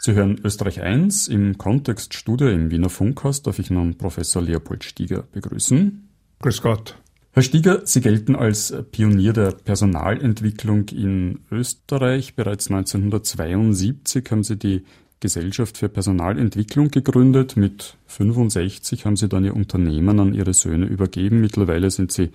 Sie hören Österreich 1. Im Kontextstudio im Wiener Funkhaus darf ich nun Professor Leopold Stieger begrüßen. Grüß Gott. Herr Stieger, Sie gelten als Pionier der Personalentwicklung in Österreich. Bereits 1972 haben Sie die Gesellschaft für Personalentwicklung gegründet. Mit 65 haben Sie dann Ihr Unternehmen an Ihre Söhne übergeben. Mittlerweile sind Sie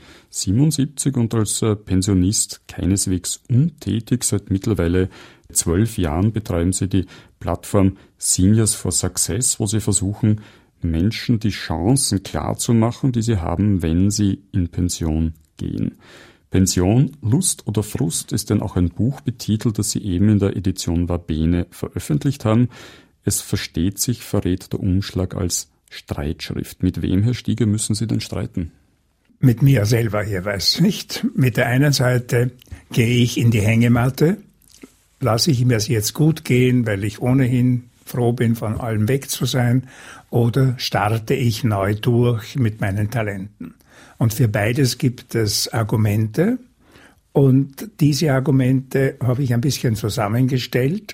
77 und als Pensionist keineswegs untätig. Seit mittlerweile 12 Jahren betreiben Sie die Plattform Seniors for Success, wo Sie versuchen, Menschen die Chancen klarzumachen, die sie haben, wenn sie in Pension gehen. Pension, Lust oder Frust ist denn auch ein Buch betitelt, das Sie eben in der Edition Wabene veröffentlicht haben. Es versteht sich, verrät der Umschlag, als Streitschrift. Mit wem, Herr Stieger, müssen Sie denn streiten? Mit mir selber jeweils nicht. Mit der einen Seite gehe ich in die Hängematte, lasse ich mir es jetzt gut gehen, weil ich ohnehin froh bin, von allem weg zu sein, oder starte ich neu durch mit meinen Talenten. Und für beides gibt es Argumente, und diese Argumente habe ich ein bisschen zusammengestellt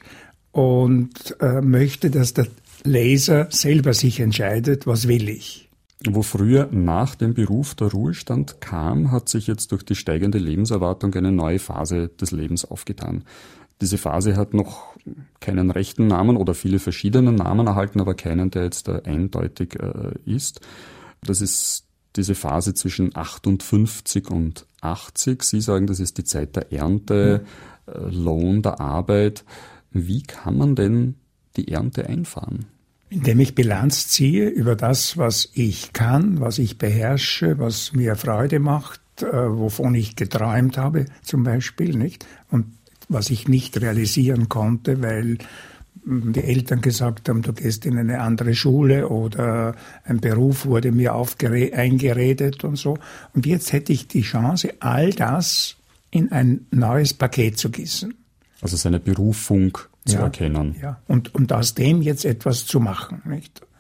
und möchte, dass der Leser selber sich entscheidet, was will ich. Wo früher nach dem Beruf der Ruhestand kam, hat sich jetzt durch die steigende Lebenserwartung eine neue Phase des Lebens aufgetan. Diese Phase hat noch keinen rechten Namen oder viele verschiedene Namen erhalten, aber keinen, der jetzt eindeutig ist. Das ist diese Phase zwischen 58 und 80. Sie sagen, das ist die Zeit der Ernte, Lohn der Arbeit. Wie kann man denn die Ernte einfahren? Indem ich Bilanz ziehe über das, was ich kann, was ich beherrsche, was mir Freude macht, wovon ich geträumt habe zum Beispiel, nicht? Und was ich nicht realisieren konnte, weil die Eltern gesagt haben, du gehst in eine andere Schule oder ein Beruf wurde mir eingeredet und so. Und jetzt hätte ich die Chance, all das in ein neues Paket zu gießen. Also seine Berufung zu erkennen. Ja, und aus dem jetzt etwas zu machen, nicht?